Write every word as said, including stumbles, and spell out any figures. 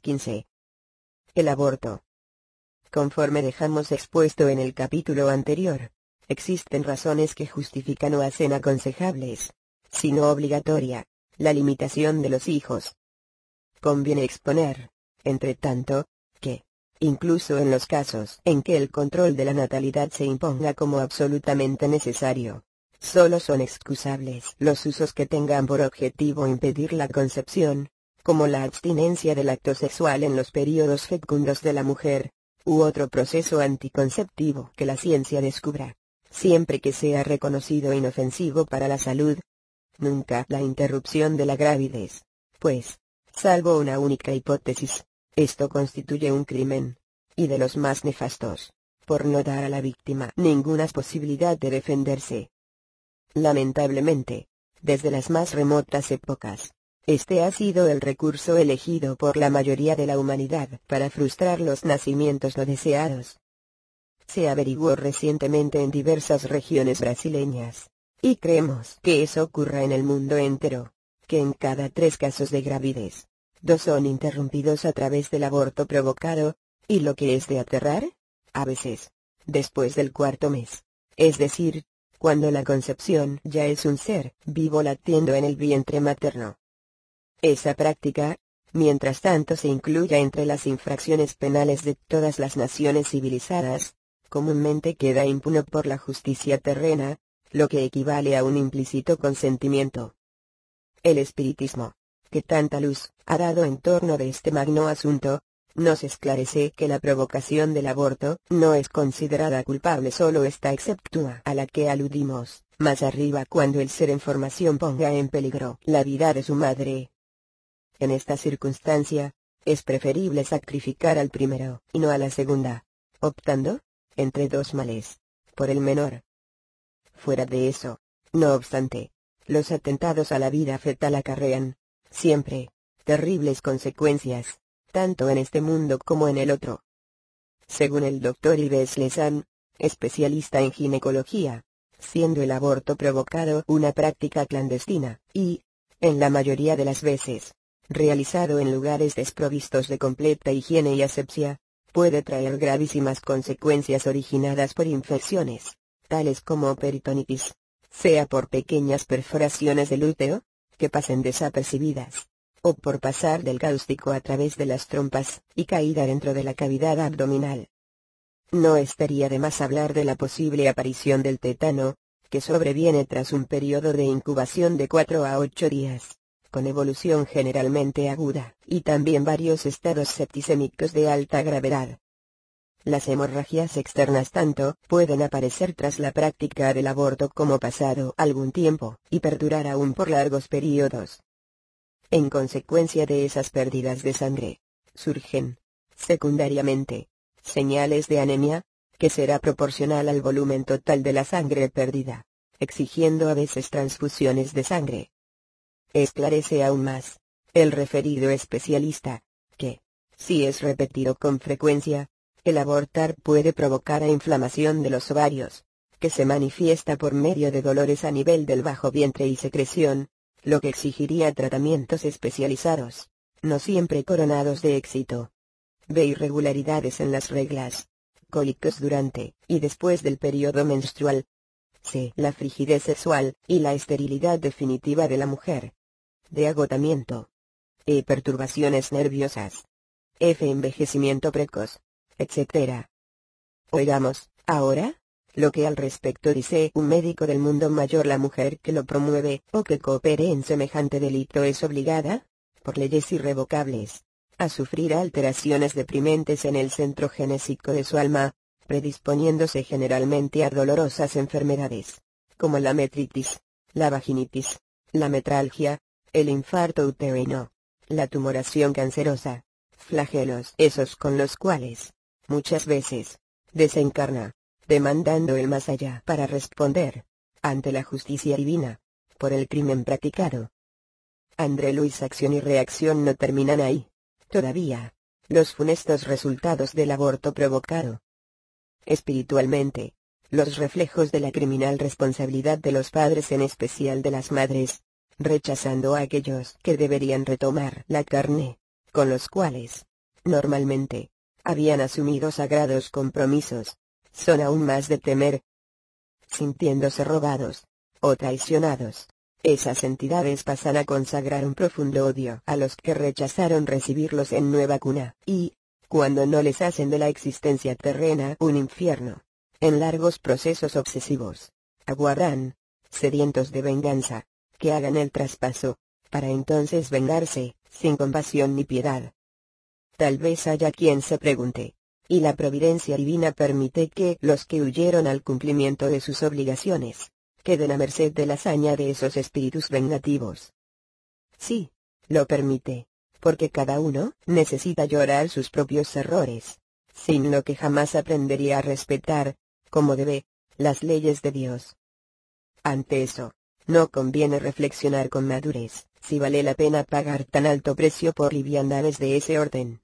quince. El aborto. Conforme dejamos expuesto en el capítulo anterior, existen razones que justifican o hacen aconsejables, si no obligatoria, la limitación de los hijos. Conviene exponer, entre tanto, que, incluso en los casos en que el control de la natalidad se imponga como absolutamente necesario, solo son excusables los usos que tengan por objetivo impedir la concepción, como la abstinencia del acto sexual en los períodos fecundos de la mujer, u otro proceso anticonceptivo que la ciencia descubra, siempre que sea reconocido inofensivo para la salud. Nunca la interrupción de la gravidez, pues, salvo una única hipótesis, esto constituye un crimen, y de los más nefastos, por no dar a la víctima ninguna posibilidad de defenderse. Lamentablemente, desde las más remotas épocas, este ha sido el recurso elegido por la mayoría de la humanidad para frustrar los nacimientos no deseados. Se averiguó recientemente en diversas regiones brasileñas, y creemos que eso ocurra en el mundo entero, que en cada tres casos de gravidez, dos son interrumpidos a través del aborto provocado, y lo que es de aterrar, a veces, después del cuarto mes, es decir, cuando la concepción ya es un ser vivo latiendo en el vientre materno. Esa práctica, mientras tanto se incluya entre las infracciones penales de todas las naciones civilizadas, comúnmente queda impune por la justicia terrena, lo que equivale a un implícito consentimiento. El espiritismo, que tanta luz ha dado en torno de este magno asunto, nos esclarece que la provocación del aborto no es considerada culpable, solo está exceptua a la que aludimos más arriba cuando el ser en formación ponga en peligro la vida de su madre. En esta circunstancia, es preferible sacrificar al primero y no a la segunda, optando, entre dos males, por el menor. Fuera de eso, no obstante, los atentados a la vida fetal acarrean, siempre, terribles consecuencias, tanto en este mundo como en el otro. Según el doctor Yves Lesan, especialista en ginecología, siendo el aborto provocado una práctica clandestina, y, en la mayoría de las veces, realizado en lugares desprovistos de completa higiene y asepsia, puede traer gravísimas consecuencias originadas por infecciones, tales como peritonitis, sea por pequeñas perforaciones del útero, que pasen desapercibidas, o por pasar del cáustico a través de las trompas, y caída dentro de la cavidad abdominal. No estaría de más hablar de la posible aparición del tétano, que sobreviene tras un periodo de incubación de cuatro a ocho días, con evolución generalmente aguda, y también varios estados septicémicos de alta gravedad. Las hemorragias externas tanto pueden aparecer tras la práctica del aborto como pasado algún tiempo, y perdurar aún por largos periodos. En consecuencia de esas pérdidas de sangre, surgen, secundariamente, señales de anemia, que será proporcional al volumen total de la sangre perdida, exigiendo a veces transfusiones de sangre. Esclarece aún más, el referido especialista, que, si es repetido con frecuencia, el abortar puede provocar a inflamación de los ovarios, que se manifiesta por medio de dolores a nivel del bajo vientre y secreción, lo que exigiría tratamientos especializados, no siempre coronados de éxito. B. Irregularidades en las reglas, cólicos durante y después del periodo menstrual. C. La frigidez sexual y la esterilidad definitiva de la mujer. D. Agotamiento. E. Perturbaciones nerviosas. F. Envejecimiento precoz, etcétera. Oigamos, ahora, lo que al respecto dice un médico del mundo mayor: la mujer que lo promueve o que coopere en semejante delito es obligada, por leyes irrevocables, a sufrir alteraciones deprimentes en el centro genésico de su alma, predisponiéndose generalmente a dolorosas enfermedades, como la metritis, la vaginitis, la metralgia, el infarto uterino, la tumoración cancerosa, flagelos esos con los cuales, muchas veces, desencarna, demandando el más allá para responder, ante la justicia divina, por el crimen practicado. André Louis. Acción y reacción no terminan ahí, todavía, los funestos resultados del aborto provocado. Espiritualmente, los reflejos de la criminal responsabilidad de los padres, en especial de las madres, rechazando a aquellos que deberían retomar la carne, con los cuales, Normalmente, habían asumido sagrados compromisos. Son aún más de temer. Sintiéndose robados o traicionados, esas entidades pasan a consagrar un profundo odio a los que rechazaron recibirlos en nueva cuna, y, cuando no les hacen de la existencia terrena un infierno, en largos procesos obsesivos, aguardan, sedientos de venganza, que hagan el traspaso, para entonces vengarse, sin compasión ni piedad. Tal vez haya quien se pregunte, ¿y la providencia divina permite que los que huyeron al cumplimiento de sus obligaciones queden a merced de la hazaña de esos espíritus vengativos? Sí, lo permite, porque cada uno necesita llorar sus propios errores, sin lo que jamás aprendería a respetar, como debe, las leyes de Dios. Ante eso, no conviene reflexionar con madurez, si vale la pena pagar tan alto precio por liviandades de ese orden.